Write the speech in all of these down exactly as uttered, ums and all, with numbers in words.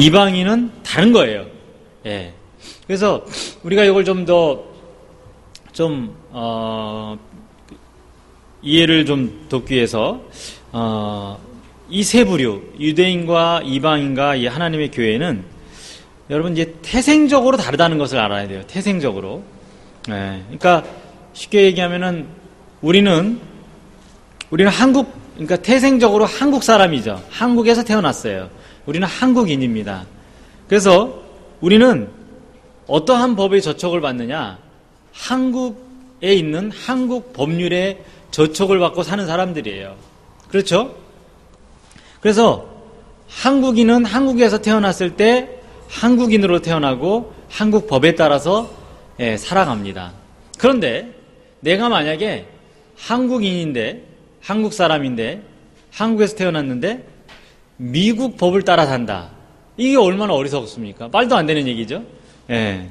이방인은 다른 거예요. 예. 그래서 우리가 이걸 좀 더 좀 어, 이해를 좀 돕기 위해서 어, 이 세 부류, 유대인과 이방인과 이 하나님의 교회는 여러분 이제 태생적으로 다르다는 것을 알아야 돼요. 태생적으로. 예. 그러니까 쉽게 얘기하면은 우리는 우리는 한국, 그러니까 태생적으로 한국 사람이죠. 한국에서 태어났어요. 우리는 한국인입니다. 그래서 우리는 어떠한 법의 저촉을 받느냐? 한국에 있는 한국 법률의 저촉을 받고 사는 사람들이에요. 그렇죠? 그래서 한국인은 한국에서 태어났을 때 한국인으로 태어나고 한국 법에 따라서 예, 살아갑니다. 그런데 내가 만약에 한국인인데 한국 사람인데 한국에서 태어났는데 미국 법을 따라 산다. 이게 얼마나 어리석습니까? 말도 안 되는 얘기죠. 예.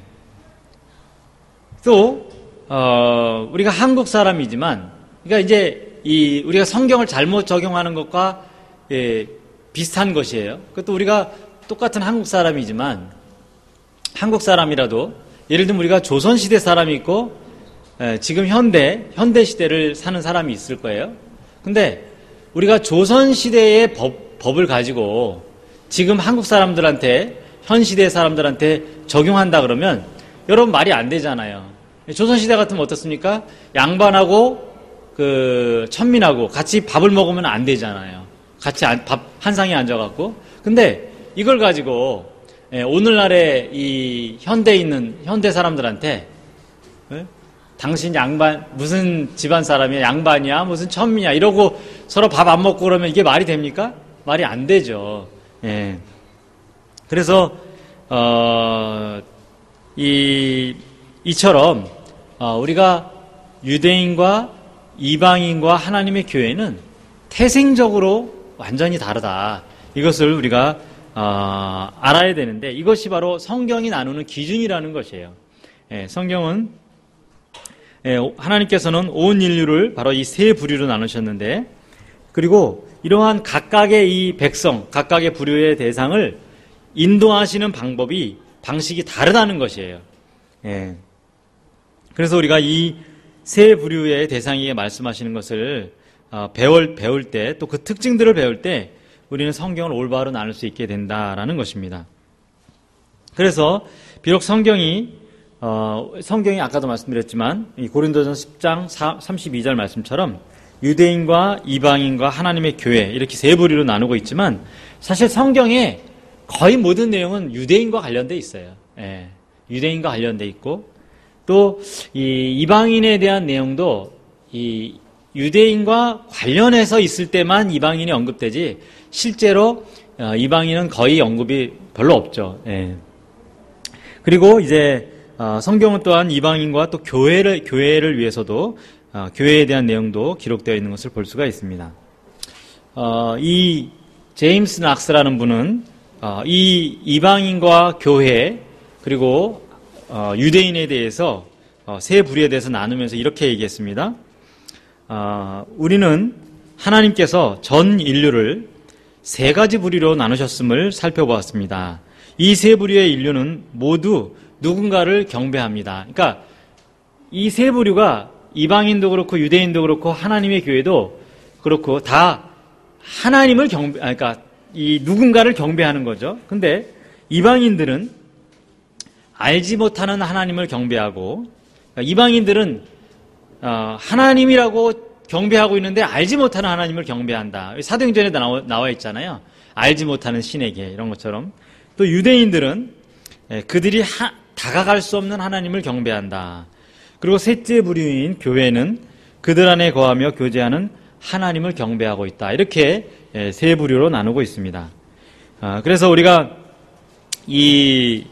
또 어, 우리가 한국 사람이지만, 그러니까 이제 이 우리가 성경을 잘못 적용하는 것과 예, 비슷한 것이에요. 그것도 우리가 똑같은 한국 사람이지만 한국 사람이라도 예를 들면 우리가 조선 시대 사람이 있고 예, 지금 현대 현대 시대를 사는 사람이 있을 거예요. 근데 우리가 조선 시대의 법 법을 가지고 지금 한국 사람들한테 현 시대 사람들한테 적용한다 그러면 여러분 말이 안 되잖아요. 조선시대 같으면 어떻습니까? 양반하고 그 천민하고 같이 밥을 먹으면 안 되잖아요. 같이 밥 한 상에 앉아갖고. 근데 이걸 가지고 오늘날의 이 현대에 있는 현대 사람들한테 에? 당신 양반 무슨 집안 사람이야? 양반이야? 무슨 천민이야? 이러고 서로 밥 안 먹고 그러면 이게 말이 됩니까? 말이 안 되죠. 예. 그래서 어, 이 이처럼 어, 우리가 유대인과 이방인과 하나님의 교회는 태생적으로 완전히 다르다. 이것을 우리가 어, 알아야 되는데 이것이 바로 성경이 나누는 기준이라는 것이에요. 예, 성경은 예, 하나님께서는 온 인류를 바로 이 세 부류로 나누셨는데 그리고 이러한 각각의 이 백성, 각각의 부류의 대상을 인도하시는 방법이 방식이 다르다는 것이에요. 예. 그래서 우리가 이 세 부류의 대상에게 말씀하시는 것을 어, 배울, 배울 때 또 그 특징들을 배울 때 우리는 성경을 올바로 나눌 수 있게 된다라는 것입니다. 그래서 비록 성경이 어, 성경이 아까도 말씀드렸지만 이 고린도전서 십 장 삼십이 절 말씀처럼 유대인과 이방인과 하나님의 교회 이렇게 세 부류로 나누고 있지만 사실 성경에 거의 모든 내용은 유대인과 관련돼 있어요. 예, 유대인과 관련돼 있고 또 이 이방인에 대한 내용도 이 유대인과 관련해서 있을 때만 이방인이 언급되지 실제로 이방인은 거의 언급이 별로 없죠. 예. 그리고 이제 성경은 또한 이방인과 또 교회를 교회를 위해서도 교회에 대한 내용도 기록되어 있는 것을 볼 수가 있습니다. 어, 이 제임스 낙스라는 분은 어, 이 이방인과 교회 그리고 어, 유대인에 대해서 어, 세 부류에 대해서 나누면서 이렇게 얘기했습니다. 어, 우리는 하나님께서 전 인류를 세 가지 부류로 나누셨음을 살펴보았습니다. 이 세 부류의 인류는 모두 누군가를 경배합니다. 그러니까 이 세 부류가 이방인도 그렇고 유대인도 그렇고 하나님의 교회도 그렇고 다 하나님을 경배, 그러니까 이 누군가를 경배하는 거죠. 근데 이방인들은 알지 못하는 하나님을 경배하고 그러니까 이방인들은 어, 하나님이라고 경배하고 있는데 알지 못하는 하나님을 경배한다. 사도행전에 나와, 나와 있잖아요. 알지 못하는 신에게 이런 것처럼. 또 유대인들은 그들이 하, 다가갈 수 없는 하나님을 경배한다. 그리고 셋째 부류인 교회는 그들 안에 거하며 교제하는 하나님을 경배하고 있다. 이렇게 세 부류로 나누고 있습니다. 그래서 우리가 이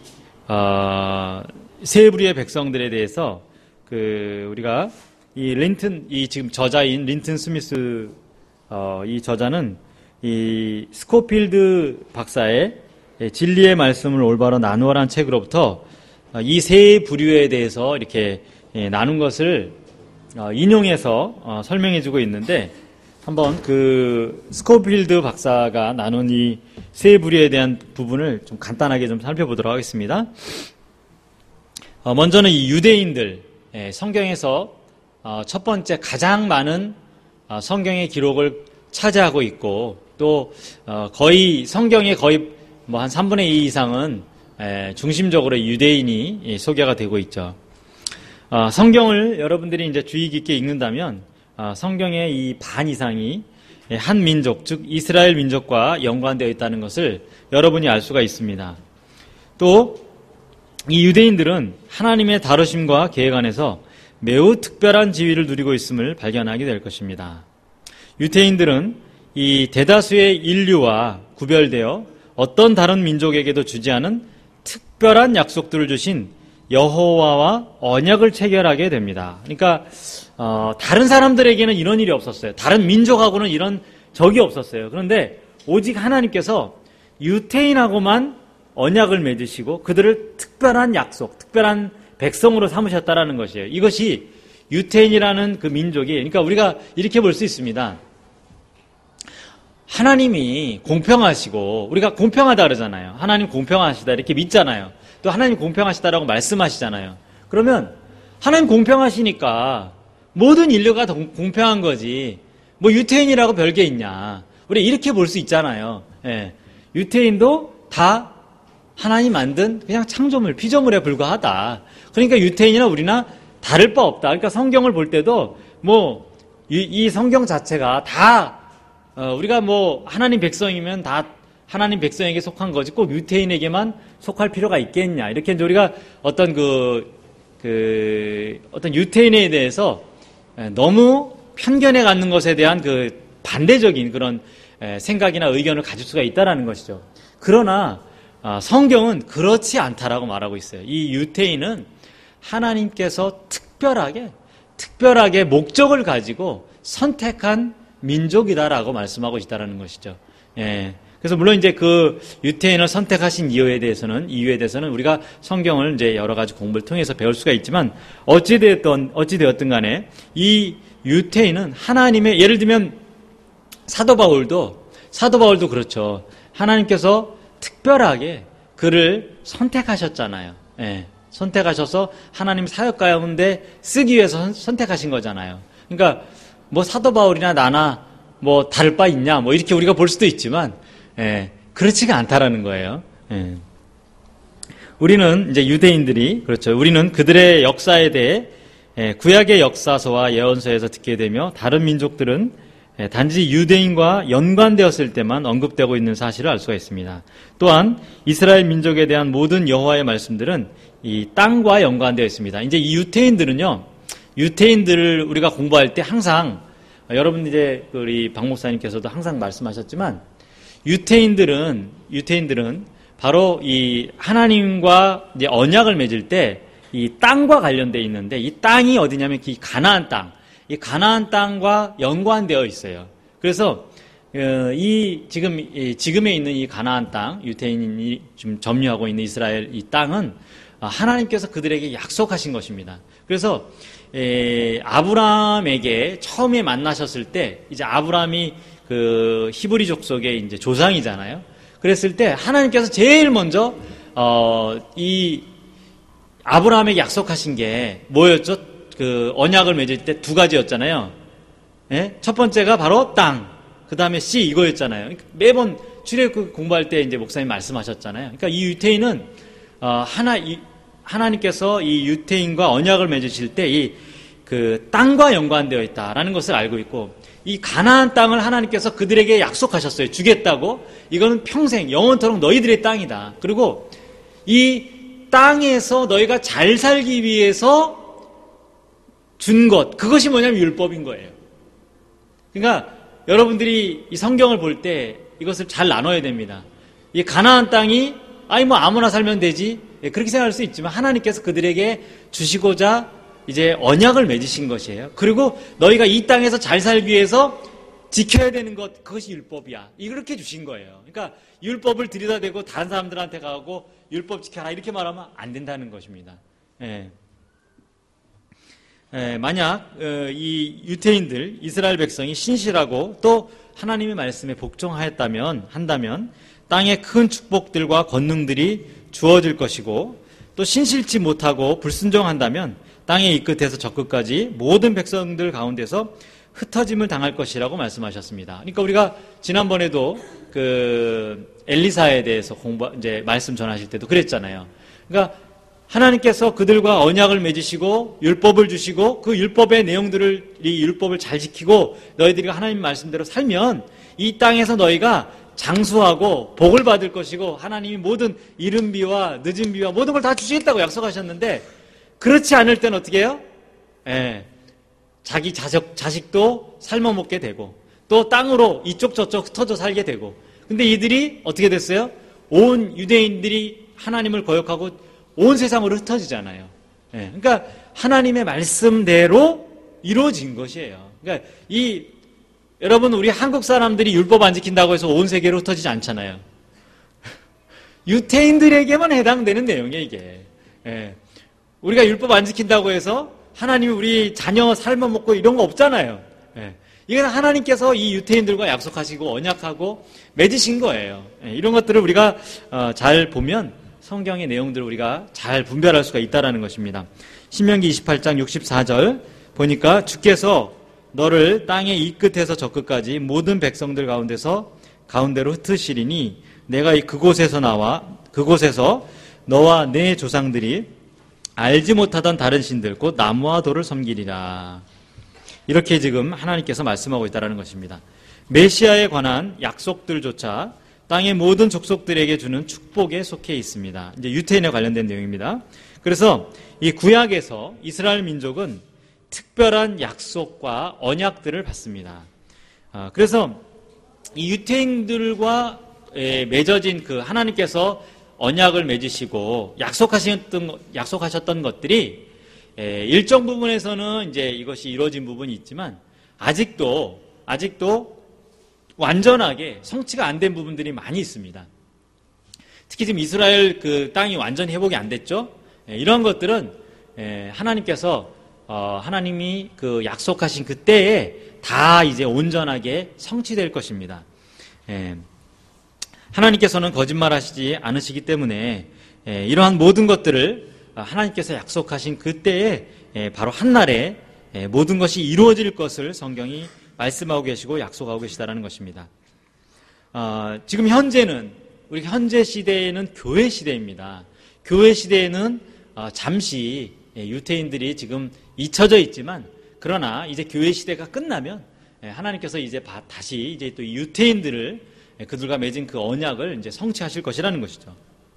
세 부류의 백성들에 대해서 그 우리가 이 린튼 이 지금 저자인 린튼 스미스 어, 이 저자는 이 스코필드 박사의 진리의 말씀을 올바로 나누어라는 책으로부터 이 세 부류에 대해서 이렇게 나눈 것을 인용해서 설명해주고 있는데 한번 그 스코필드 박사가 나눈 이 세 부류에 대한 부분을 좀 간단하게 좀 살펴보도록 하겠습니다. 어, 먼저는 이 유대인들, 예, 성경에서 어, 첫 번째 가장 많은 어, 성경의 기록을 차지하고 있고 또 어, 거의 성경의 거의 뭐 한 삼분의 이 이상은 예, 중심적으로 유대인이 예, 소개가 되고 있죠. 어, 성경을 여러분들이 이제 주의 깊게 읽는다면 어, 성경의 이 반 이상이 한 민족, 즉 이스라엘 민족과 연관되어 있다는 것을 여러분이 알 수가 있습니다. 또 이 유대인들은 하나님의 다루심과 계획 안에서 매우 특별한 지위를 누리고 있음을 발견하게 될 것입니다. 유대인들은 이 대다수의 인류와 구별되어 어떤 다른 민족에게도 주지 않은 특별한 약속들을 주신 여호와와 언약을 체결하게 됩니다. 그러니까 어, 다른 사람들에게는 이런 일이 없었어요. 다른 민족하고는 이런 적이 없었어요. 그런데 오직 하나님께서 유대인하고만 언약을 맺으시고 그들을 특별한 약속, 특별한 백성으로 삼으셨다라는 것이에요. 이것이 유대인이라는 그 민족이, 그러니까 우리가 이렇게 볼 수 있습니다. 하나님이 공평하시고, 우리가 공평하다 그러잖아요. 하나님 공평하시다 이렇게 믿잖아요. 또 하나님 공평하시다라고 말씀하시잖아요. 그러면 하나님 공평하시니까 모든 인류가 다 공평한 거지 뭐 유태인이라고 별게 있냐, 우리 이렇게 볼 수 있잖아요. 예. 유태인도 다 하나님 만든 그냥 창조물, 피조물에 불과하다. 그러니까 유태인이나 우리나 다를 바 없다. 그러니까 성경을 볼 때도 뭐 이 성경 자체가 다 어, 우리가 뭐 하나님 백성이면 다 하나님 백성에게 속한 거지 꼭 유태인에게만 속할 필요가 있겠냐, 이렇게 이제 우리가 어떤 그, 그 어떤 유태인에 대해서 너무 편견에 갖는 것에 대한 그 반대적인 그런 생각이나 의견을 가질 수가 있다라는 것이죠. 그러나 성경은 그렇지 않다라고 말하고 있어요. 이 유태인은 하나님께서 특별하게 특별하게 목적을 가지고 선택한 민족이다라고 말씀하고 있다라는 것이죠. 예. 그래서 물론 이제 그 유태인을 선택하신 이유에 대해서는 이유에 대해서는 우리가 성경을 이제 여러 가지 공부를 통해서 배울 수가 있지만 어찌 되었던 어찌 되었든 간에 이 유태인은 하나님의, 예를 들면 사도 바울도 사도 바울도 그렇죠. 하나님께서 특별하게 그를 선택하셨잖아요. 예. 선택하셔서 하나님 사역 가운데 쓰기 위해서 선택하신 거잖아요. 그러니까 뭐 사도 바울이나 나나 뭐 다를 바 있냐, 뭐 이렇게 우리가 볼 수도 있지만, 예, 그렇지가 않다라는 거예요. 예. 우리는 이제 유대인들이, 그렇죠. 우리는 그들의 역사에 대해 예, 구약의 역사서와 예언서에서 듣게 되며 다른 민족들은 예, 단지 유대인과 연관되었을 때만 언급되고 있는 사실을 알 수가 있습니다. 또한 이스라엘 민족에 대한 모든 여호와의 말씀들은 이 땅과 연관되어 있습니다. 이제 이 유대인들은요, 유대인들을 우리가 공부할 때 항상, 여러분 이제 우리 박 목사님께서도 항상 말씀하셨지만, 유대인들은, 유대인들은 바로 이 하나님과 이제 언약을 맺을 때 이 땅과 관련되어 있는데, 이 땅이 어디냐면 이 가나안 땅, 이 가나안 땅과 연관되어 있어요. 그래서 이 지금 지금에 있는 이 가나안 땅, 유대인이 지금 점유하고 있는 이스라엘 이 땅은 하나님께서 그들에게 약속하신 것입니다. 그래서 에, 아브라함에게 처음에 만나셨을 때, 이제 아브라함이 그 히브리 족속의 이제 조상이잖아요. 그랬을 때 하나님께서 제일 먼저 어, 이 아브라함에게 약속하신 게 뭐였죠? 그 언약을 맺을 때 두 가지였잖아요. 예? 첫 번째가 바로 땅, 그 다음에 씨, 이거였잖아요. 그러니까 매번 출애굽 공부할 때 이제 목사님 말씀하셨잖아요. 그러니까 이 유태인은 어, 하나 이, 하나님께서 이 유태인과 언약을 맺으실 때 이 그 땅과 연관되어 있다라는 것을 알고 있고, 이 가나안 땅을 하나님께서 그들에게 약속하셨어요. 주겠다고. 이거는 평생 영원토록 너희들의 땅이다. 그리고 이 땅에서 너희가 잘 살기 위해서 준 것, 그것이 뭐냐면 율법인 거예요. 그러니까 여러분들이 이 성경을 볼 때 이것을 잘 나눠야 됩니다. 이 가나안 땅이 아니 뭐 아무나 살면 되지, 그렇게 생각할 수 있지만 하나님께서 그들에게 주시고자 이제 언약을 맺으신 것이에요. 그리고 너희가 이 땅에서 잘 살기 위해서 지켜야 되는 것, 그것이 율법이야. 이렇게 주신 거예요. 그러니까 율법을 들여다대고 다른 사람들한테 가고 율법 지켜라 이렇게 말하면 안 된다는 것입니다. 예. 에, 만약 어, 이 유태인들, 이스라엘 백성이 신실하고 또 하나님의 말씀에 복종하였다면 한다면 땅에 큰 축복들과 권능들이 주어질 것이고, 또 신실치 못하고 불순종한다면 땅의 이 끝에서 저 끝까지 모든 백성들 가운데서 흩어짐을 당할 것이라고 말씀하셨습니다. 그러니까 우리가 지난번에도 그 엘리사에 대해서 공부 이제 말씀 전하실 때도 그랬잖아요. 그러니까 하나님께서 그들과 언약을 맺으시고 율법을 주시고 그 율법의 내용들을, 이 율법을 잘 지키고 너희들이 하나님 말씀대로 살면 이 땅에서 너희가 장수하고 복을 받을 것이고 하나님이 모든 이른 비와 늦은 비와 모든 걸 다 주시겠다고 약속하셨는데, 그렇지 않을 때는 어떻게 해요? 예, 자기 자식, 자식도 삶아먹게 되고 또 땅으로 이쪽 저쪽 흩어져 살게 되고, 근데 이들이 어떻게 됐어요? 온 유대인들이 하나님을 거역하고 온 세상으로 흩어지잖아요. 예, 그러니까 하나님의 말씀대로 이루어진 것이에요. 그러니까 이 여러분, 우리 한국 사람들이 율법 안 지킨다고 해서 온 세계로 흩어지지 않잖아요. 유태인들에게만 해당되는 내용이에요, 이게. 예. 우리가 율법 안 지킨다고 해서 하나님이 우리 자녀 삶아먹고 이런 거 없잖아요. 예. 이건 하나님께서 이 유태인들과 약속하시고 언약하고 맺으신 거예요. 예. 이런 것들을 우리가 어, 잘 보면 성경의 내용들을 우리가 잘 분별할 수가 있다는 것입니다. 신명기 이십팔 장 육십사 절 보니까 주께서 너를 땅의 이 끝에서 저 끝까지 모든 백성들 가운데서 가운데로 흩으시리니 내가 이 그곳에서 나와 그곳에서 너와 내 조상들이 알지 못하던 다른 신들 곧 나무와 돌을 섬기리라. 이렇게 지금 하나님께서 말씀하고 있다는 것입니다. 메시아에 관한 약속들조차 땅의 모든 족속들에게 주는 축복에 속해 있습니다. 이제 유태인에 관련된 내용입니다. 그래서 이 구약에서 이스라엘 민족은 특별한 약속과 언약들을 받습니다. 그래서 이 유태인들과 맺어진 그 하나님께서 언약을 맺으시고 약속하셨던, 약속하셨던 것들이 일정 부분에서는 이제 이것이 이루어진 부분이 있지만 아직도, 아직도 완전하게 성취가 안 된 부분들이 많이 있습니다. 특히 지금 이스라엘 그 땅이 완전히 회복이 안 됐죠? 이런 것들은 하나님께서 어, 하나님이 그 약속하신 그때에 다 이제 온전하게 성취될 것입니다. 예, 하나님께서는 거짓말하시지 않으시기 때문에 예, 이러한 모든 것들을 하나님께서 약속하신 그때에 예, 바로 한날에 예, 모든 것이 이루어질 것을 성경이 말씀하고 계시고 약속하고 계시다는 것입니다. 어, 지금 현재는 우리 현재 시대에는 교회 시대입니다. 교회 시대에는 어, 잠시 예, 유태인들이 지금 잊혀져 있지만, 그러나 이제 교회 시대가 끝나면 하나님께서 이제 다시 이제 또 유태인들을 그들과 맺은 그 언약을 이제 성취하실 것이라는 것이죠.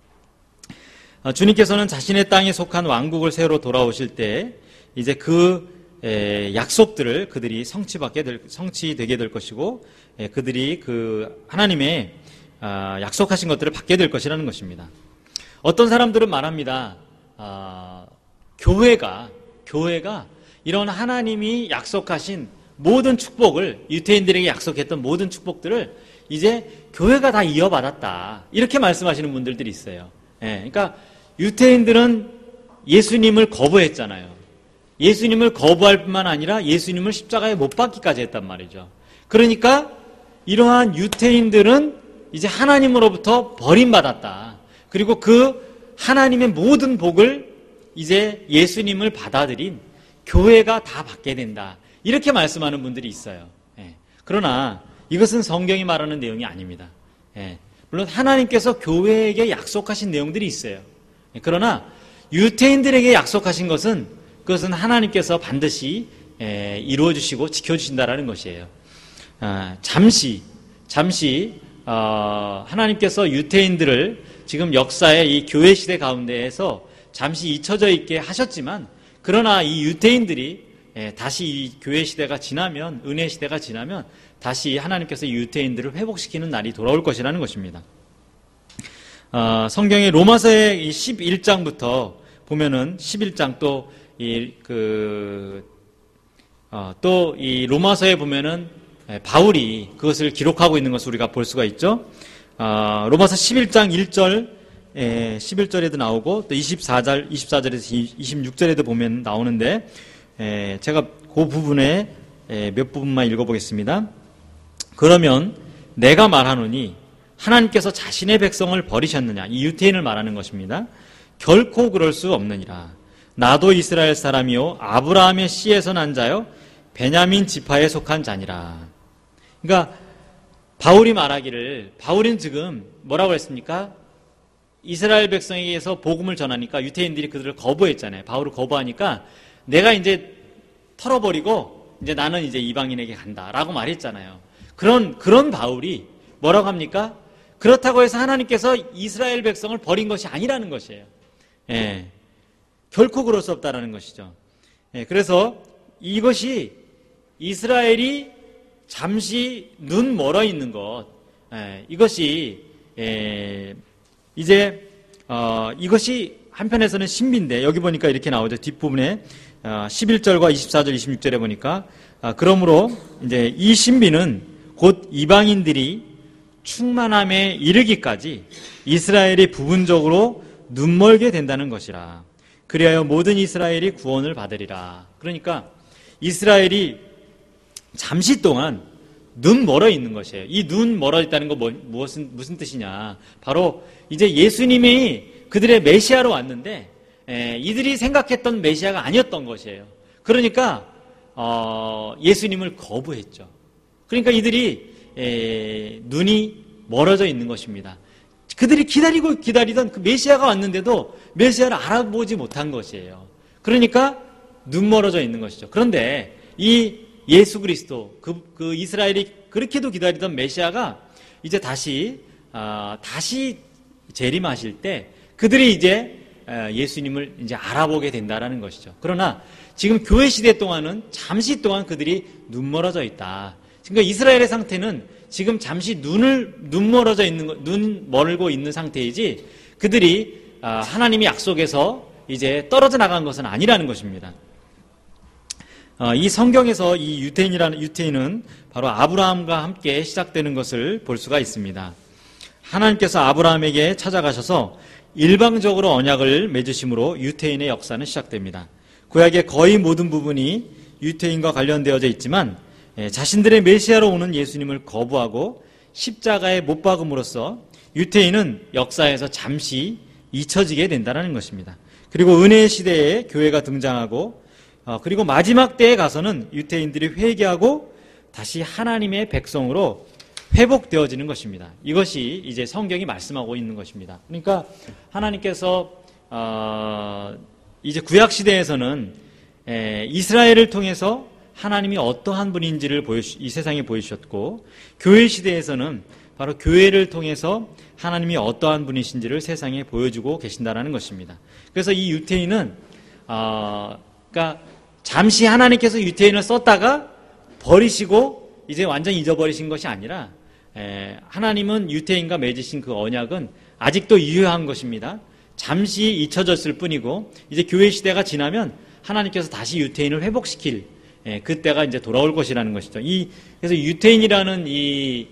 주님께서는 자신의 땅에 속한 왕국을 세우러 돌아오실 때 이제 그 약속들을 그들이 성취받게 될, 성취되게 될 것이고, 그들이 그 하나님의 약속하신 것들을 받게 될 것이라는 것입니다. 어떤 사람들은 말합니다. 아, 교회가 교회가 이런 하나님이 약속하신 모든 축복을, 유태인들에게 약속했던 모든 축복들을 이제 교회가 다 이어받았다, 이렇게 말씀하시는 분들이 있어요. 예, 그러니까 유태인들은 예수님을 거부했잖아요. 예수님을 거부할 뿐만 아니라 예수님을 십자가에 못 박기까지 했단 말이죠. 그러니까 이러한 유태인들은 이제 하나님으로부터 버림받았다. 그리고 그 하나님의 모든 복을 이제 예수님을 받아들인 교회가 다 받게 된다, 이렇게 말씀하는 분들이 있어요. 예. 그러나 이것은 성경이 말하는 내용이 아닙니다. 예. 물론 하나님께서 교회에게 약속하신 내용들이 있어요. 예. 그러나 유태인들에게 약속하신 것은 그것은 하나님께서 반드시 예, 이루어주시고 지켜주신다라는 것이에요. 아, 잠시 잠시 어, 하나님께서 유태인들을 지금 역사의 이 교회 시대 가운데에서 잠시 잊혀져 있게 하셨지만, 그러나 이 유태인들이 다시 이 교회 시대가 지나면, 은혜 시대가 지나면 다시 하나님께서 이 유태인들을 회복시키는 날이 돌아올 것이라는 것입니다. 어, 성경의 로마서의 이 십일 장부터 보면은 십일 장 또 이 그 어, 또 이 로마서에 보면은 바울이 그것을 기록하고 있는 것을 우리가 볼 수가 있죠. 어, 로마서 십일 장 일 절 예, 십일 절에도 나오고 또 이십사 절, 이십사 절에서 이십육 절에도 보면 나오는데, 에, 제가 그 부분에 에, 몇 부분만 읽어보겠습니다. 그러면 내가 말하노니 하나님께서 자신의 백성을 버리셨느냐? 이 유태인을 말하는 것입니다. 결코 그럴 수 없느니라. 나도 이스라엘 사람이요 아브라함의 씨에서 난 자요 베냐민 지파에 속한 자니라. 그러니까 바울이 말하기를, 바울은 지금 뭐라고 했습니까? 이스라엘 백성에게서 복음을 전하니까 유태인들이 그들을 거부했잖아요. 바울을 거부하니까 내가 이제 털어버리고 이제 나는 이제 이방인에게 간다라고 말했잖아요. 그런 그런 바울이 뭐라고 합니까? 그렇다고 해서 하나님께서 이스라엘 백성을 버린 것이 아니라는 것이에요. 예, 결코 그럴 수 없다라는 것이죠. 예, 그래서 이것이 이스라엘이 잠시 눈 멀어 있는 것, 예, 이것이 예, 이제 어, 이것이 한편에서는 신비인데 여기 보니까 이렇게 나오죠. 뒷부분에 어, 십일 절과 이십사 절, 이십육 절에 보니까 아, 그러므로 이제 이 신비는 곧 이방인들이 충만함에 이르기까지 이스라엘이 부분적으로 눈멀게 된다는 것이라. 그리하여 모든 이스라엘이 구원을 받으리라. 그러니까 이스라엘이 잠시 동안 눈 멀어 있는 것이에요. 이 눈 멀어 있다는 거 뭐, 무슨, 무슨 뜻이냐. 바로 이제 예수님이 그들의 메시아로 왔는데 에, 이들이 생각했던 메시아가 아니었던 것이에요. 그러니까 어, 예수님을 거부했죠. 그러니까 이들이 에, 눈이 멀어져 있는 것입니다. 그들이 기다리고 기다리던 그 메시아가 왔는데도 메시아를 알아보지 못한 것이에요. 그러니까 눈 멀어져 있는 것이죠. 그런데 이 예수 그리스도, 그, 그 이스라엘이 그렇게도 기다리던 메시아가 이제 다시 어, 다시 재림하실 때 그들이 이제 예수님을 이제 알아보게 된다라는 것이죠. 그러나 지금 교회 시대 동안은 잠시 동안 그들이 눈 멀어져 있다. 그러니까 이스라엘의 상태는 지금 잠시 눈을 눈 멀어져 있는 눈 멀고 있는 상태이지 그들이 하나님의 약속에서 이제 떨어져 나간 것은 아니라는 것입니다. 이 성경에서 이 유태인이라는 유태인은 바로 아브라함과 함께 시작되는 것을 볼 수가 있습니다. 하나님께서 아브라함에게 찾아가셔서 일방적으로 언약을 맺으심으로 유태인의 역사는 시작됩니다. 구약의 거의 모든 부분이 유태인과 관련되어져 있지만 자신들의 메시아로 오는 예수님을 거부하고 십자가에 못 박음으로써 유태인은 역사에서 잠시 잊혀지게 된다는 것입니다. 그리고 은혜의 시대에 교회가 등장하고 그리고 마지막 때에 가서는 유태인들이 회개하고 다시 하나님의 백성으로 회복되어지는 것입니다. 이것이 이제 성경이 말씀하고 있는 것입니다. 그러니까 하나님께서 어 이제 구약 시대에서는 이스라엘을 통해서 하나님이 어떠한 분인지를 보여주, 이 세상에 보여주셨고 교회 시대에서는 바로 교회를 통해서 하나님이 어떠한 분이신지를 세상에 보여주고 계신다라는 것입니다. 그래서 이 유태인은 어, 그러니까 잠시 하나님께서 유태인을 썼다가 버리시고 이제 완전히 잊어버리신 것이 아니라 에, 하나님은 유태인과 맺으신 그 언약은 아직도 유효한 것입니다. 잠시 잊혀졌을 뿐이고 이제 교회 시대가 지나면 하나님께서 다시 유태인을 회복시킬 예, 그때가 이제 돌아올 것이라는 것이죠. 이, 그래서 유태인이라는 이,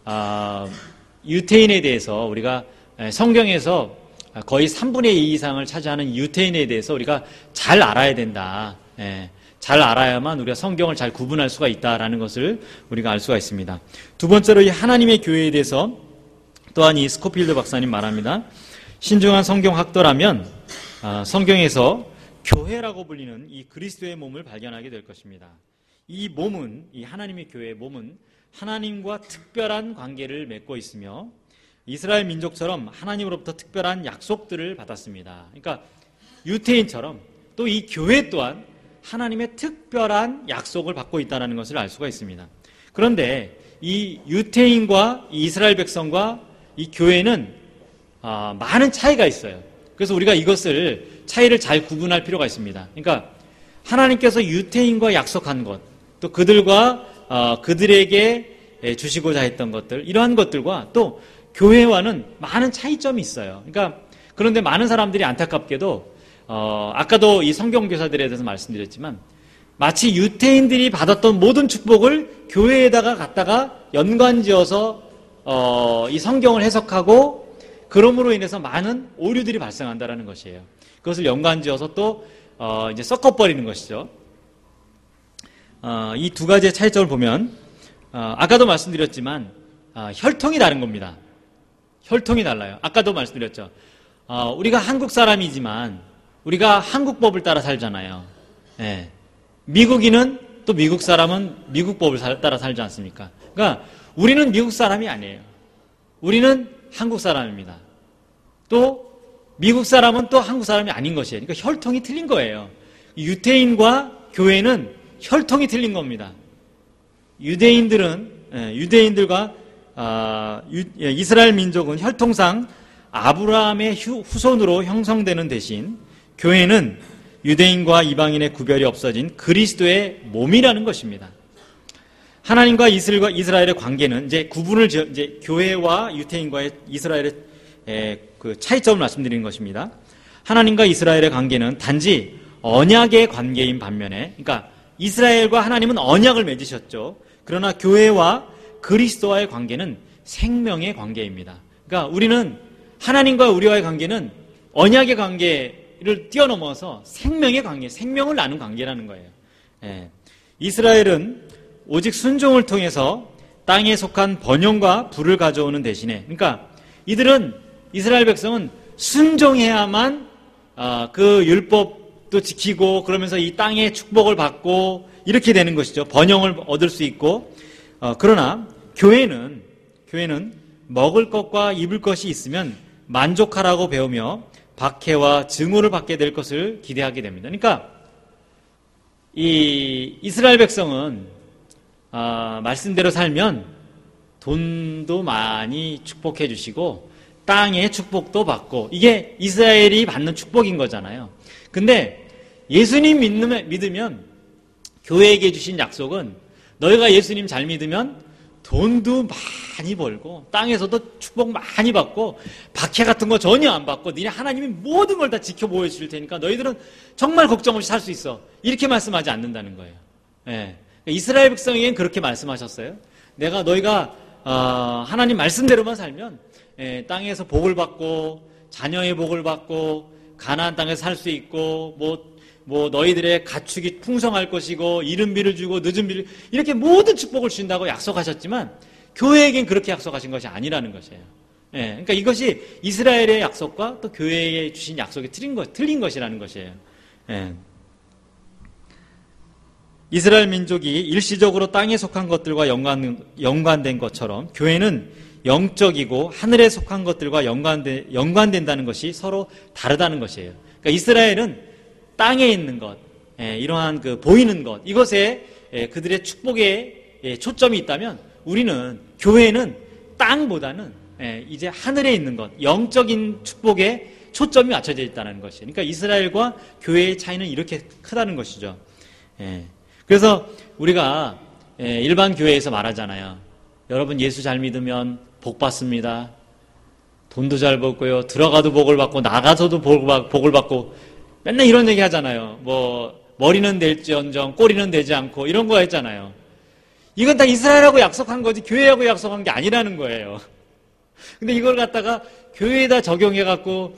아, 유태인에 대해서 우리가 성경에서 거의 삼분의 이 이상을 차지하는 유태인에 대해서 우리가 잘 알아야 된다. 예, 잘 알아야만 우리가 성경을 잘 구분할 수가 있다라는 것을 우리가 알 수가 있습니다. 두 번째로 이 하나님의 교회에 대해서 또한 이 스코필드 박사님 말합니다. 신중한 성경학도라면 아, 성경에서 교회라고 불리는 이 그리스도의 몸을 발견하게 될 것입니다. 이 몸은, 이 하나님의 교회의 몸은 하나님과 특별한 관계를 맺고 있으며 이스라엘 민족처럼 하나님으로부터 특별한 약속들을 받았습니다. 그러니까 유태인처럼 또 이 교회 또한 하나님의 특별한 약속을 받고 있다는 것을 알 수가 있습니다. 그런데 이 유태인과 이 이스라엘 백성과 이 교회는 아, 많은 차이가 있어요. 그래서 우리가 이것을 차이를 잘 구분할 필요가 있습니다. 그러니까 하나님께서 유태인과 약속한 것, 또 그들과 어, 그들에게 주시고자 했던 것들, 이러한 것들과 또 교회와는 많은 차이점이 있어요. 그러니까 그런데 많은 사람들이 안타깝게도 어, 아까도 이 성경교사들에 대해서 말씀드렸지만 마치 유태인들이 받았던 모든 축복을 교회에다가 갖다가 연관지어서 어, 이 성경을 해석하고 그러므로 인해서 많은 오류들이 발생한다는 것이에요. 그것을 연관지어서 또 어, 이제 섞어버리는 것이죠. 어, 이 두 가지의 차이점을 보면 어, 아까도 말씀드렸지만 어, 혈통이 다른 겁니다. 혈통이 달라요. 아까도 말씀드렸죠. 어, 우리가 한국 사람이지만 우리가 한국법을 따라 살잖아요. 예. 미국인은 또 미국 사람은 미국법을 살, 따라 살지 않습니까? 그러니까 우리는 미국 사람이 아니에요. 우리는 한국 사람입니다. 또 미국 사람은 또 한국 사람이 아닌 것이에요. 그러니까 혈통이 틀린 거예요. 유태인과 교회는 혈통이 틀린 겁니다. 유대인들은 예, 유대인들과 아, 유, 예, 이스라엘 민족은 혈통상 아브라함의 휴, 후손으로 형성되는 대신 교회는 유대인과 이방인의 구별이 없어진 그리스도의 몸이라는 것입니다. 하나님과 이스라엘과 이스라엘의 관계는 이제 구분을 지어, 이제 교회와 유태인과의 이스라엘의 에, 그 차이점을 말씀드리는 것입니다. 하나님과 이스라엘의 관계는 단지 언약의 관계인 반면에, 그러니까 이스라엘과 하나님은 언약을 맺으셨죠. 그러나 교회와 그리스도와의 관계는 생명의 관계입니다. 그러니까 우리는 하나님과 우리와의 관계는 언약의 관계를 뛰어넘어서 생명의 관계, 생명을 나눈 관계라는 거예요. 예. 이스라엘은 오직 순종을 통해서 땅에 속한 번영과 부를 가져오는 대신에, 그러니까 이들은 이스라엘 백성은 순종해야만 어, 그 율법도 지키고 그러면서 이 땅의 축복을 받고 이렇게 되는 것이죠. 번영을 얻을 수 있고. 어, 그러나 교회는 교회는 먹을 것과 입을 것이 있으면 만족하라고 배우며 박해와 증오를 받게 될 것을 기대하게 됩니다. 그러니까 이 이스라엘 백성은 어, 말씀대로 살면 돈도 많이 축복해 주시고 땅의 축복도 받고, 이게 이스라엘이 받는 축복인 거잖아요. 근데 예수님 믿으면, 믿으면 교회에게 주신 약속은 너희가 예수님 잘 믿으면 돈도 많이 벌고 땅에서도 축복 많이 받고 박해 같은 거 전혀 안 받고 니네 하나님이 모든 걸 다 지켜보여 주실 테니까 너희들은 정말 걱정 없이 살 수 있어. 이렇게 말씀하지 않는다는 거예요. 예. 이스라엘 백성에겐 그렇게 말씀하셨어요. 내가 너희가 어, 하나님 말씀대로만 살면 예, 땅에서 복을 받고 자녀의 복을 받고 가나안 땅에서 살 수 있고 뭐, 뭐 너희들의 가축이 풍성할 것이고 이른비를 주고 늦은비를 이렇게 모든 축복을 주신다고 약속하셨지만 교회에겐 그렇게 약속하신 것이 아니라는 것이에요. 예, 그러니까 이것이 이스라엘의 약속과 또 교회에 주신 약속이 틀린, 것, 틀린 것이라는 것이에요. 예. 이스라엘 민족이 일시적으로 땅에 속한 것들과 연관, 연관된 것처럼 교회는 영적이고 하늘에 속한 것들과 연관된, 연관된다는 것이 서로 다르다는 것이에요. 그러니까 이스라엘은 땅에 있는 것, 예, 이러한 그 보이는 것, 이것에 예, 그들의 축복에 예, 초점이 있다면 우리는 교회는 땅보다는 예, 이제 하늘에 있는 것, 영적인 축복에 초점이 맞춰져 있다는 것이에요. 그러니까 이스라엘과 교회의 차이는 이렇게 크다는 것이죠. 예. 그래서 우리가 예, 일반 교회에서 말하잖아요. 여러분 예수 잘 믿으면 복 받습니다. 돈도 잘 벌고요. 들어가도 복을 받고 나가서도 복을 받고 맨날 이런 얘기 하잖아요. 뭐 머리는 될지언정 꼬리는 되지 않고 이런 거 했잖아요. 이건 다 이스라엘하고 약속한 거지 교회하고 약속한 게 아니라는 거예요. 근데 이걸 갖다가 교회에다 적용해갖고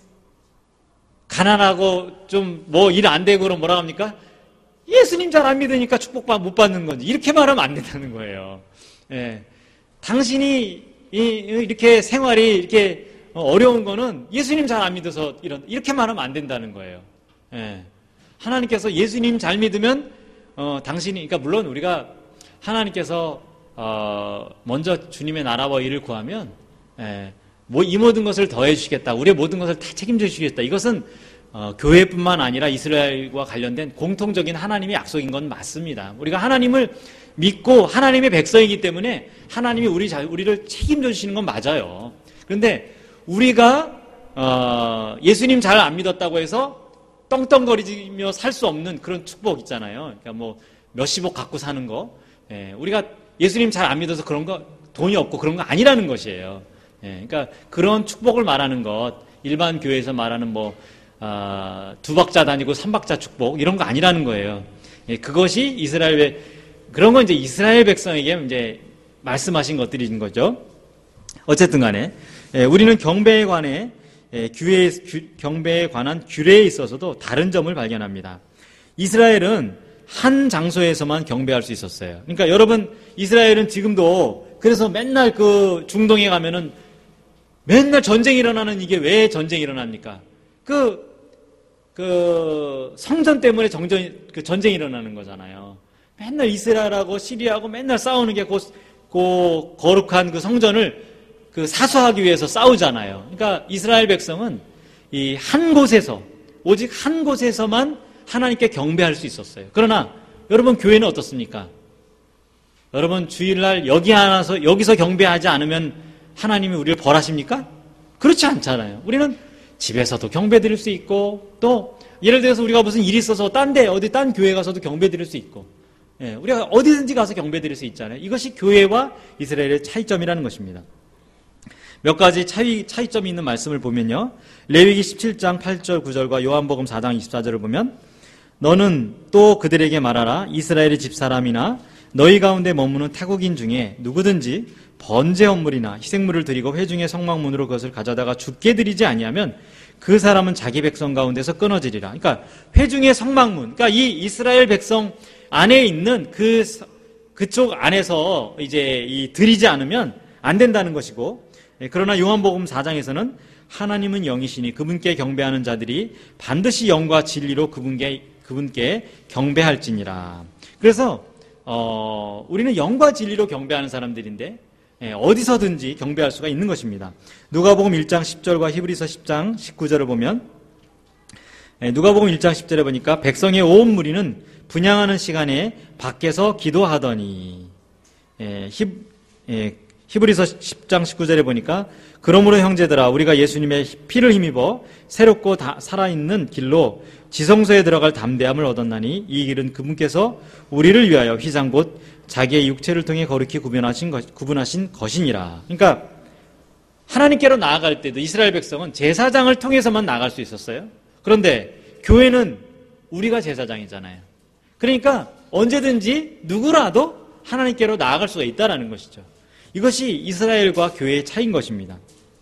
가난하고 좀 뭐 일 안 되고 그럼 뭐라 합니까? 예수님 잘 안 믿으니까 축복 못 받는 건지 이렇게 말하면 안 된다는 거예요. 예. 당신이 이렇게 생활이 이렇게 어려운 거는 예수님 잘 안 믿어서 이런 이렇게 말하면 안 된다는 거예요. 예. 하나님께서 예수님 잘 믿으면 어, 당신이 그러니까 물론 우리가 하나님께서 어, 먼저 주님의 나라와 일을 구하면 예, 뭐 이 모든 것을 더해 주시겠다. 우리의 모든 것을 다 책임져 주시겠다. 이것은 어, 교회뿐만 아니라 이스라엘과 관련된 공통적인 하나님의 약속인 건 맞습니다. 우리가 하나님을 믿고 하나님의 백성이기 때문에 하나님이 우리 자, 우리를 책임져 주시는 건 맞아요. 그런데 우리가 어, 예수님 잘 안 믿었다고 해서 떵떵거리며 살 수 없는 그런 축복 있잖아요. 그러니까 뭐 몇십억 갖고 사는 거. 예, 우리가 예수님 잘 안 믿어서 그런 거 돈이 없고 그런 거 아니라는 것이에요. 예, 그러니까 그런 축복을 말하는 것, 일반 교회에서 말하는 뭐 어, 두 박자 다니고 삼 박자 축복 이런 거 아니라는 거예요. 예, 그것이 이스라엘의 그런 건 이제 이스라엘 백성에게 이제 말씀하신 것들인 거죠. 어쨌든 간에 예, 우리는 경배에 관해 예, 규례, 규, 경배에 관한 규례에 있어서도 다른 점을 발견합니다. 이스라엘은 한 장소에서만 경배할 수 있었어요. 그러니까 여러분, 이스라엘은 지금도 그래서 맨날 그 중동에 가면은 맨날 전쟁이 일어나는, 이게 왜 전쟁이 일어납니까? 그, 그 성전 때문에 정전, 그 전쟁이 일어나는 거잖아요. 맨날 이스라엘하고 시리아하고 맨날 싸우는 게 그, 그 거룩한 그 성전을 그 사수하기 위해서 싸우잖아요. 그러니까 이스라엘 백성은 이 한 곳에서, 오직 한 곳에서만 하나님께 경배할 수 있었어요. 그러나 여러분, 교회는 어떻습니까? 여러분, 주일날 여기 하나서 여기서 경배하지 않으면 하나님이 우리를 벌하십니까? 그렇지 않잖아요. 우리는 집에서도 경배 드릴 수 있고, 또 예를 들어서 우리가 무슨 일이 있어서 딴 데, 어디 딴 교회 가서도 경배 드릴 수 있고, 예, 우리가 어디든지 가서 경배 드릴 수 있잖아요. 이것이 교회와 이스라엘의 차이점이라는 것입니다. 몇 가지 차이, 차이점이 있는 말씀을 보면요, 레위기 십칠 장 팔 절 구 절과 요한복음 사 장 이십사 절을 보면, 너는 또 그들에게 말하라. 이스라엘의 집사람이나 너희 가운데 머무는 타국인 중에 누구든지 번제 헌물이나 희생물을 드리고 회중의 성막문으로 그것을 가져다가 주께 드리지 아니하면 그 사람은 자기 백성 가운데서 끊어지리라. 그러니까 회중의 성막문, 그러니까 이 이스라엘 백성 안에 있는 그 그쪽 안에서 이제 이 드리지 않으면 안 된다는 것이고, 그러나 요한복음 사 장에서는 하나님은 영이시니 그분께 경배하는 자들이 반드시 영과 진리로 그분께 그분께 경배할지니라. 그래서 어, 우리는 영과 진리로 경배하는 사람들인데, 예, 어디서든지 경배할 수가 있는 것입니다. 누가복음 일 장 십 절과 히브리서 십 장 십구 절을 보면, 예, 누가복음 일 장 십 절에 보니까 백성의 온 무리는 분향하는 시간에 밖에서 기도하더니, 예, 히, 예, 히브리서 십 장 십구 절에 보니까 그러므로 형제들아 우리가 예수님의 피를 힘입어 새롭고 다 살아있는 길로 지성소에 들어갈 담대함을 얻었나니 이 길은 그분께서 우리를 위하여 휘장 곧 자기의 육체를 통해 거룩히 구분하신, 것, 구분하신 것이니라. 그러니까 하나님께로 나아갈 때도 이스라엘 백성은 제사장을 통해서만 나아갈 수 있었어요. 그런데 교회는 우리가 제사장이잖아요. 그러니까 언제든지 누구라도 하나님께로 나아갈 수가 있다는 것이죠. 이것이 이스라엘과 교회의 차이인 것입니다.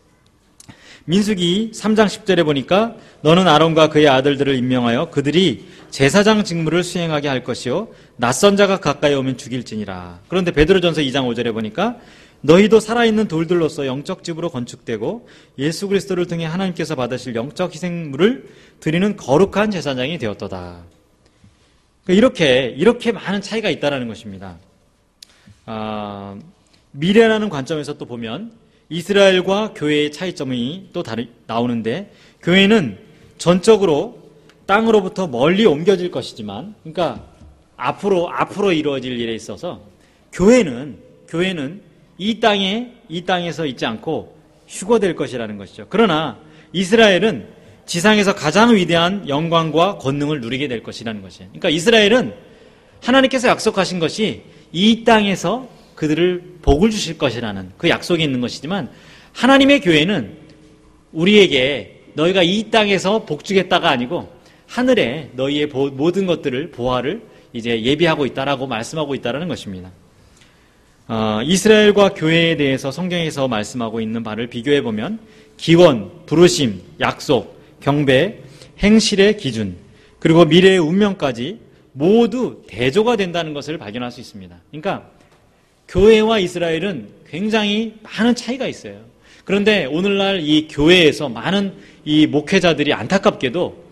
민수기 삼 장 십 절에 보니까 너는 아론과 그의 아들들을 임명하여 그들이 제사장 직무를 수행하게 할 것이요 낯선 자가 가까이 오면 죽일지니라. 그런데 베드로전서 이 장 오 절에 보니까 너희도 살아있는 돌들로서 영적 집으로 건축되고 예수 그리스도를 통해 하나님께서 받으실 영적 희생물을 드리는 거룩한 제사장이 되었도다. 이렇게 이렇게 많은 차이가 있다는 것입니다. 아, 미래라는 관점에서 또 보면 이스라엘과 교회의 차이점이 또 다르, 나오는데, 교회는 전적으로 땅으로부터 멀리 옮겨질 것이지만, 그러니까 앞으로 앞으로 이루어질 일에 있어서 교회는 교회는 이 땅에 이 땅에서 있지 않고 휴거될 것이라는 것이죠. 그러나 이스라엘은 지상에서 가장 위대한 영광과 권능을 누리게 될 것이라는 것이에요. 그러니까 이스라엘은 하나님께서 약속하신 것이 이 땅에서 그들을 복을 주실 것이라는 그 약속이 있는 것이지만, 하나님의 교회는 우리에게 너희가 이 땅에서 복 주겠다가 아니고 하늘에 너희의 모든 것들을 보화를 이제 예비하고 있다라고 말씀하고 있다는 것입니다. 어, 이스라엘과 교회에 대해서 성경에서 말씀하고 있는 바를 비교해 보면 기원, 부르심, 약속, 경배, 행실의 기준, 그리고 미래의 운명까지 모두 대조가 된다는 것을 발견할 수 있습니다. 그러니까 교회와 이스라엘은 굉장히 많은 차이가 있어요. 그런데 오늘날 이 교회에서 많은 이 목회자들이 안타깝게도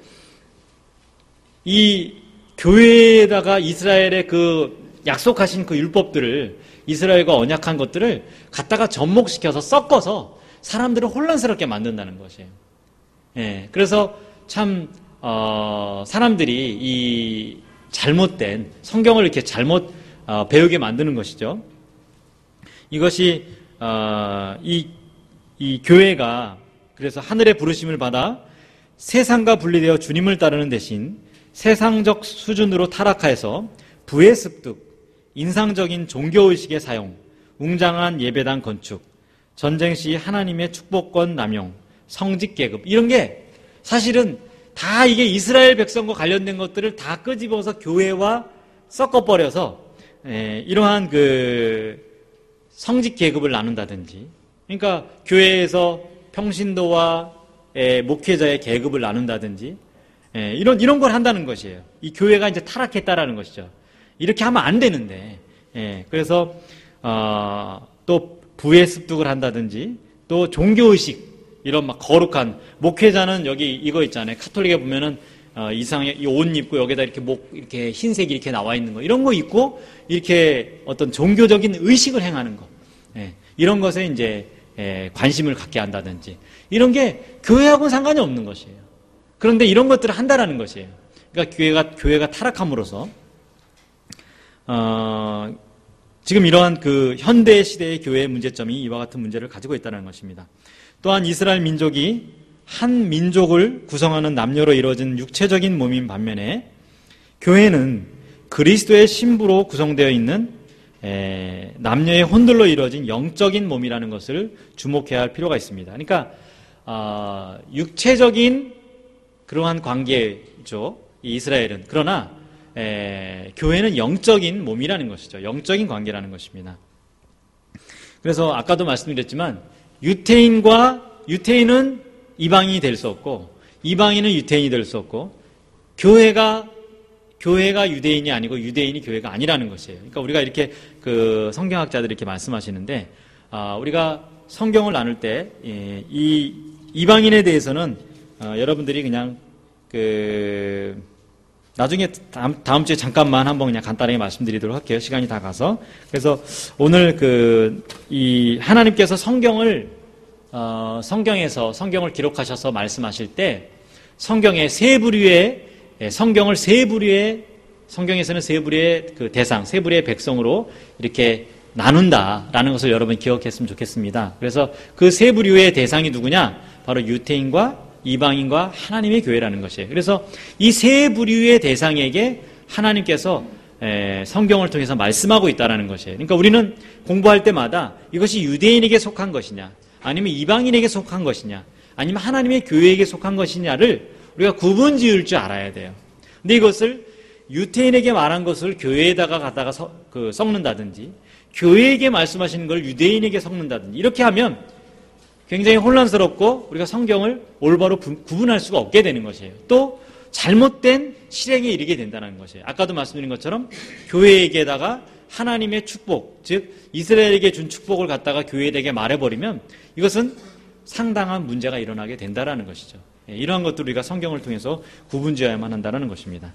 이 교회에다가 이스라엘의 그 약속하신 그 율법들을, 이스라엘과 언약한 것들을 갖다가 접목시켜서 섞어서 사람들을 혼란스럽게 만든다는 것이에요. 예, 그래서 참 어, 사람들이 이 잘못된 성경을 이렇게 잘못 어, 배우게 만드는 것이죠. 이것이 어, 이, 이 교회가 그래서 하늘의 부르심을 받아 세상과 분리되어 주님을 따르는 대신 세상적 수준으로 타락하여서 부의 습득, 인상적인 종교의식의 사용, 웅장한 예배당 건축, 전쟁 시 하나님의 축복권 남용, 성직 계급, 이런 게 사실은 다 이게 이스라엘 백성과 관련된 것들을 다 끄집어서 교회와 섞어버려서 에, 이러한 그 성직 계급을 나눈다든지, 그러니까 교회에서 평신도와 에, 목회자의 계급을 나눈다든지, 예, 이런 이런 걸 한다는 것이에요. 이 교회가 이제 타락했다라는 것이죠. 이렇게 하면 안 되는데, 예, 그래서 어, 또 부의 습득을 한다든지, 또 종교의식 이런 막 거룩한 목회자는 여기 이거 있잖아요. 카톨릭에 보면은 어, 이상의 이 옷 입고 여기다 이렇게 목 이렇게 흰색이 이렇게 나와 있는 거 이런 거 입고 이렇게 어떤 종교적인 의식을 행하는 거, 예, 이런 것에 이제 예, 관심을 갖게 한다든지 이런 게 교회하고는 상관이 없는 것이에요. 그런데 이런 것들을 한다라는 것이에요. 그러니까 교회가 교회가 타락함으로써 어, 지금 이러한 그 현대 시대의 교회의 문제점이 이와 같은 문제를 가지고 있다는 것입니다. 또한 이스라엘 민족이 한 민족을 구성하는 남녀로 이루어진 육체적인 몸인 반면에 교회는 그리스도의 신부로 구성되어 있는 에, 남녀의 혼들로 이루어진 영적인 몸이라는 것을 주목해야 할 필요가 있습니다. 그러니까 어, 육체적인 그러한 관계죠, 이 이스라엘은. 그러나 에, 교회는 영적인 몸이라는 것이죠. 영적인 관계라는 것입니다. 그래서 아까도 말씀드렸지만 유태인과 유태인은 이방인이 될 수 없고 이방인은 유태인이 될 수 없고 교회가 교회가 유대인이 아니고 유대인이 교회가 아니라는 것이에요. 그러니까 우리가 이렇게 그 성경학자들이 이렇게 말씀하시는데 아, 우리가 성경을 나눌 때 이 이방인에 대해서는 어, 여러분들이 그냥 그 나중에 다음, 다음 주에 잠깐만 한번 그냥 간단하게 말씀드리도록 할게요. 시간이 다 가서. 그래서 오늘 그 이 하나님께서 성경을 어, 성경에서 성경을 기록하셔서 말씀하실 때 성경의 세 부류의 성경을 세 부류의 성경에서는 세 부류의 그 대상, 세 부류의 백성으로 이렇게 나눈다라는 것을 여러분 기억했으면 좋겠습니다. 그래서 그 세 부류의 대상이 누구냐? 바로 유태인과 이방인과 하나님의 교회라는 것이에요. 그래서 이 세 부류의 대상에게 하나님께서 성경을 통해서 말씀하고 있다는 것이에요. 그러니까 우리는 공부할 때마다 이것이 유대인에게 속한 것이냐, 아니면 이방인에게 속한 것이냐, 아니면 하나님의 교회에게 속한 것이냐를 우리가 구분 지을 줄 알아야 돼요. 근데 이것을 유태인에게 말한 것을 교회에다가 갖다가 서, 그, 섞는다든지, 교회에게 말씀하시는 걸 유대인에게 섞는다든지, 이렇게 하면 굉장히 혼란스럽고 우리가 성경을 올바로 부, 구분할 수가 없게 되는 것이에요. 또 잘못된 실행에 이르게 된다는 것이에요. 아까도 말씀드린 것처럼 교회에게다가 하나님의 축복, 즉 이스라엘에게 준 축복을 갖다가 교회에게 말해버리면 이것은 상당한 문제가 일어나게 된다는 것이죠. 이러한 것들을 우리가 성경을 통해서 구분지어야만 한다는 것입니다.